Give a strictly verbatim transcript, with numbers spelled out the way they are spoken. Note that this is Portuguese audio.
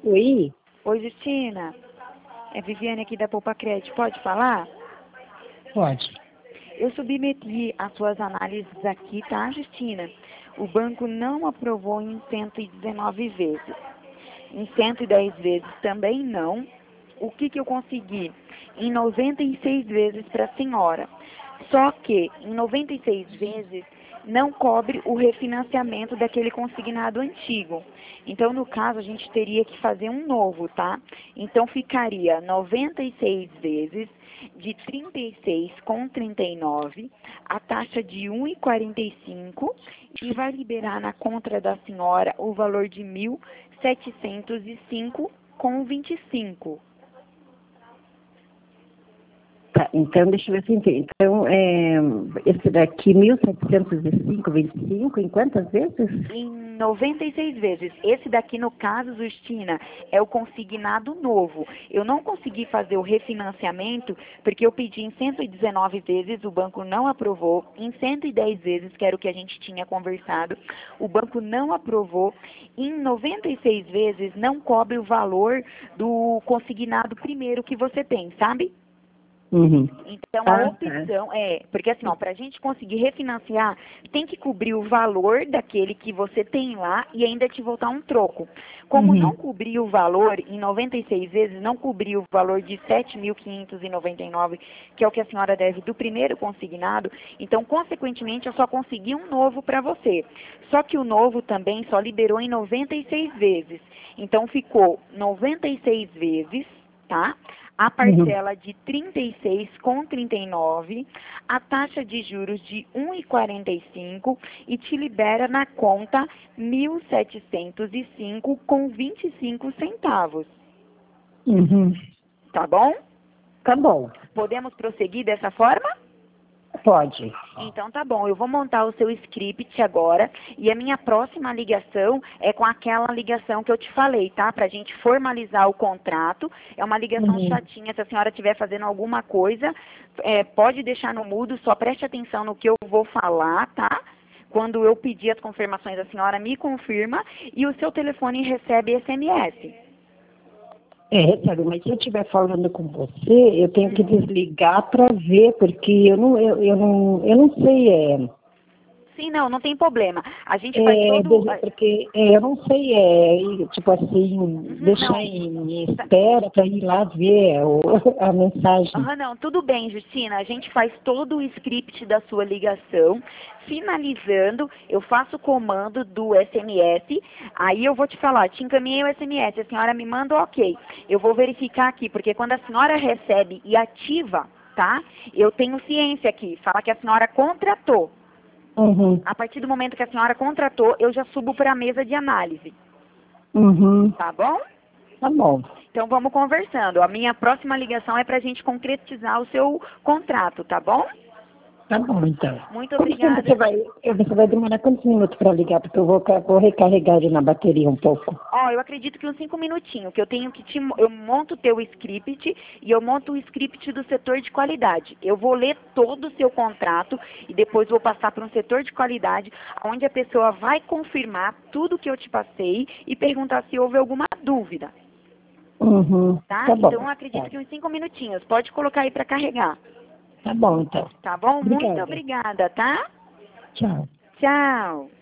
Oi? Oi, Justina. É Viviane aqui da Poupa Crédito. Pode falar? Pode. Eu submeti as suas análises aqui, tá, Justina? O banco não aprovou em cento e dezenove vezes. Em cento e dez vezes também não. O que que eu consegui? Em noventa e seis vezes para a senhora. Só que em noventa e seis vezes não cobre o refinanciamento daquele consignado antigo. Então, no caso, a gente teria que fazer um novo, tá? Então, ficaria noventa e seis vezes de trinta e seis com trinta e nove, a taxa de um e quarenta e cinco e vai liberar na conta da senhora o valor de mil setecentos e cinco com vinte e cinco. Tá, então deixa eu ver se eu entendo. Então, é, esse daqui, mil setecentos e cinco vírgula vinte e cinco, em quantas vezes? Em noventa e seis vezes. Esse daqui, no caso, Justina, é o consignado novo. Eu não consegui fazer o refinanciamento porque eu pedi em cento e dezenove vezes, o banco não aprovou. Em cento e dez vezes, que era o que a gente tinha conversado, o banco não aprovou. Em noventa e seis vezes, não cobre o valor do consignado primeiro que você tem, sabe? Uhum. Então, a Ah, opção é, porque assim, ó, para a gente conseguir refinanciar, tem que cobrir o valor daquele que você tem lá e ainda te voltar um troco. Como Uhum. não cobriu o valor, em noventa e seis vezes, não cobriu o valor de sete mil quinhentos e noventa e nove, que é o que a senhora deve do primeiro consignado, então, consequentemente, eu só consegui um novo para você. Só que o novo também só liberou em noventa e seis vezes. Então, ficou noventa e seis vezes, tá? A Uhum. parcela de trinta e seis com trinta e nove, a taxa de juros de um e quarenta e cinco e te libera na conta mil setecentos e cinco com vinte e cinco centavos. Uhum. Tá bom? Tá bom. Podemos prosseguir dessa forma? Pode. Então tá bom, eu vou montar o seu script agora e a minha próxima ligação é com aquela ligação que eu te falei, tá? Pra gente formalizar o contrato. É uma ligação Uhum. chatinha, se a senhora estiver fazendo alguma coisa, é, pode deixar no mudo, só preste atenção no que eu vou falar, tá? Quando eu pedir as confirmações, a senhora me confirma e o seu telefone recebe S M S. É, recebe, mas se eu estiver falando com você, eu tenho que desligar para ver, porque eu não, eu, eu não, eu não sei, é, Sim, não, não tem problema. A gente faz é, todo... de- porque é, eu não sei, é, tipo assim, Uhum, deixar não. em Tá. espera para ir lá ver o, a mensagem. Aham, não, tudo bem, Justina. A gente faz todo o script da sua ligação. Finalizando, eu faço o comando do S M S. Aí eu vou te falar, te encaminhei o S M S, a senhora me manda o ok. Eu vou verificar aqui, porque quando a senhora recebe e ativa, tá? Eu tenho ciência aqui, fala que a senhora contratou. Uhum, A partir do momento que a senhora contratou, eu já subo para a mesa de análise, uhum, tá bom? tá bom. Então vamos conversando. A minha próxima ligação é para a gente concretizar o seu contrato, tá bom? Tá bom, então. Muito Quanto tempo você obrigada. vai, eh, você vai demorar quantos minutos para ligar? Porque eu vou, ca- vou recarregar ele na bateria um pouco. Ó, eu acredito que uns cinco minutinhos, que eu tenho que te, mo- eu monto o teu script e eu monto o script do setor de qualidade. Eu vou ler todo o seu contrato e depois vou passar para um setor de qualidade, onde a pessoa vai confirmar tudo que eu te passei e perguntar se houve alguma dúvida, Uhum, tá? tá Então bom. eu acredito Tá, que uns cinco minutinhos. Pode colocar aí para carregar, tá bom, então. tá bom? Muito Obrigada. obrigada, tá? Tchau. Tchau.